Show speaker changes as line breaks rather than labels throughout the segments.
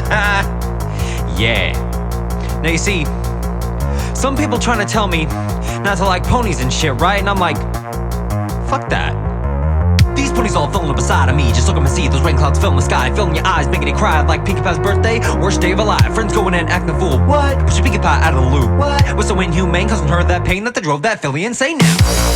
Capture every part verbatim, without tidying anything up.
Yeah. Now you see, some people trying to tell me not to like ponies and shit, right? And I'm like, fuck that. These ponies all filling up beside of me. Just look at me, see those rain clouds filling the sky, filling your eyes, making you cry like Pinkie Pie's birthday, worst day of her life. Friends going in acting a fool. What? Push Pinkie Pie out of the loop. What? Was so inhumane, causing her that pain that they drove that filly insane now.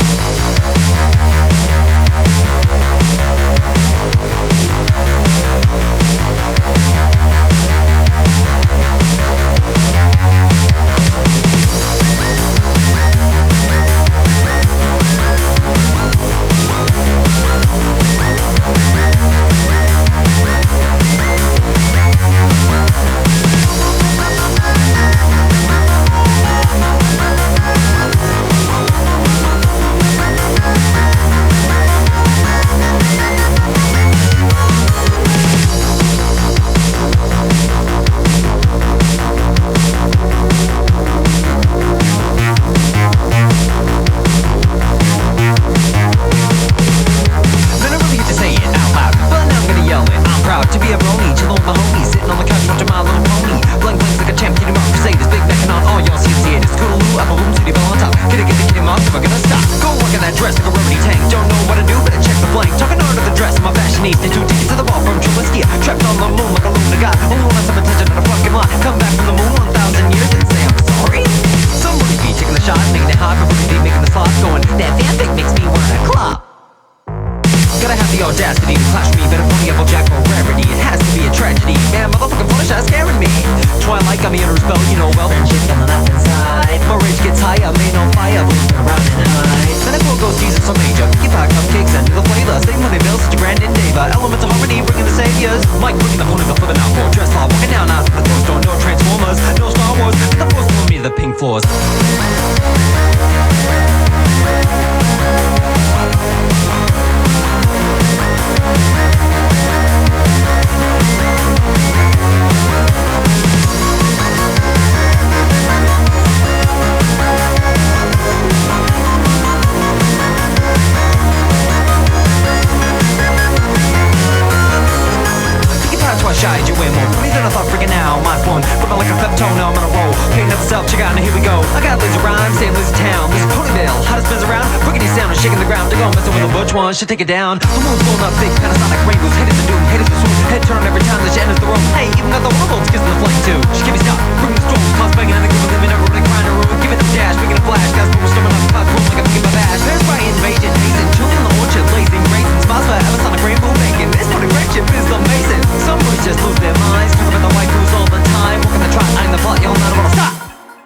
To be a brony, chillin' with my homies, sitting on the couch watching My Little Pony. Blank blanks like a champ, kitty mob crusaders, big backing on all y'all see it. It's cool, apple boom, city bell on top. Kitty get the kitty mob, never gonna stop. Go work in that dress like a rubbery tank. Don't know what to do, better check the blank. Talking under the dress, my fashionista. Two tickets to the ball from Triliskia. Trapped on the moon like a Luna god. Only want some attention at a fucking lot. Come back from the moon one thousand years and say I'm sorry. Somebody be taking the shot, making it hot, but really making the slots going. That fanfic makes me wanna clap. Gotta have the audacity to clash me, better pony up Jack for rarity. It has to be a tragedy, man, motherfucking Fluttershy scaring me. Twilight got me under a spell, you know well. Friendship coming up inside. My rage gets high, I'm made on fire, moving around and hide. Then I go ghost Jesus some major. Pinkie Pie cupcakes and the flavor. Save money bills, such a grand endeavor. Elements of harmony, bringing the saviors. Mike bringing the ponies up for the now for dress law. Walking down eyes at the clothes store, no Transformers, no Star Wars. Get the force for me to the pink floors. Shy, you win more. Please don't thought freaking out. My phone, ripping like a Peptone, now I'm on a roll. Painting up the self, check out, and here we go. I got laser rhymes, saying laser town. This Ponyville, hottest spins around. Boogity sound and shaking the ground. They're going messing with the butch one, should take it down. The moon's blowing up big, Panasonic rainbows. Haters the doom, haters the swoon. Head turn every time that she enters the room. Hey, even got the world gives me the flame too. She give me stop, bring the storm, cause banging and the give living everybody crying to ruin. Give it the dash, making a flash. Guys, we're storming up, clouds rolling like a Pinkie Pie bash. There's Brian, invasion, hazing, children in the orchard, blazing, raisins, smiles for Panasonic rainbow bacon. This no direction is amazing. Some boys just lose their minds. Talk about the white fools all the time. Walking the trot, eyeing the plot, y'all not wanna stop.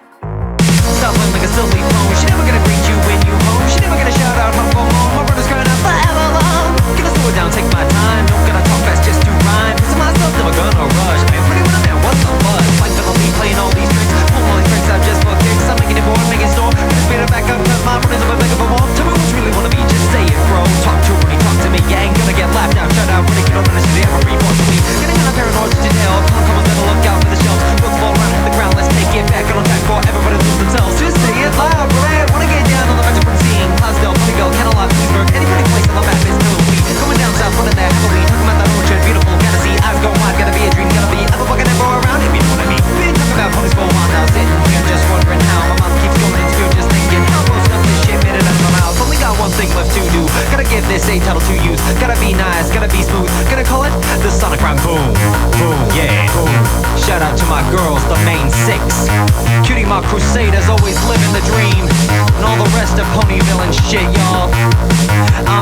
Stop playing like a silly phone. She never gonna greet you when you home. She never gonna shout out home, home, home. My brother's crying out forever long. Gonna slow it down, take my time. Don't gotta talk fast just to rhyme. Cause myself never gonna rush. I'm pretty when I'm there, what's the buzz? Like the lead playing all these tricks. Pull all these tricks out just for kicks. I'm making it bored, making store. Gonna speed it back up, cause my brother's up a big of a wall. Tell me what you really wanna be, just say it, bro. Talk to me, talk to me, yeah. Ain't gonna get laughed out, shut out. When they get on the shit, ever report to me. Getting on a paranoid to tell. Come, come on, better look out for the shelves. Books fall around, hit the ground, let's take it back. And on track for everybody lose themselves. Just say it loud, right? Wanna get down on the metropolitan scene. Clydesdale, Ponyville, Canalot, Leesburg. Any pretty place on the map is Millwood. Going down south, running that Halloween. Talking about that orchard, beautiful, gotta see. Eyes go wide, gotta be a dream, gotta be. Ever fucking ever around, if you know what I mean. Been talking about ponies for a while now, sitting here just wondering how. My mom keeps going and still just thinking how close up this shit made it out of my mouth. Only got one thing left to do. Gotta give this a title to use. Gotta be nice, gotta be smooth. Gonna call it the Sonic Rhyme. Boom, boom, yeah, boom. Shout out to my girls, the main six. Cutie Mark Crusaders, always living the dream. And all the rest of Ponyville and shit, y'all. I'm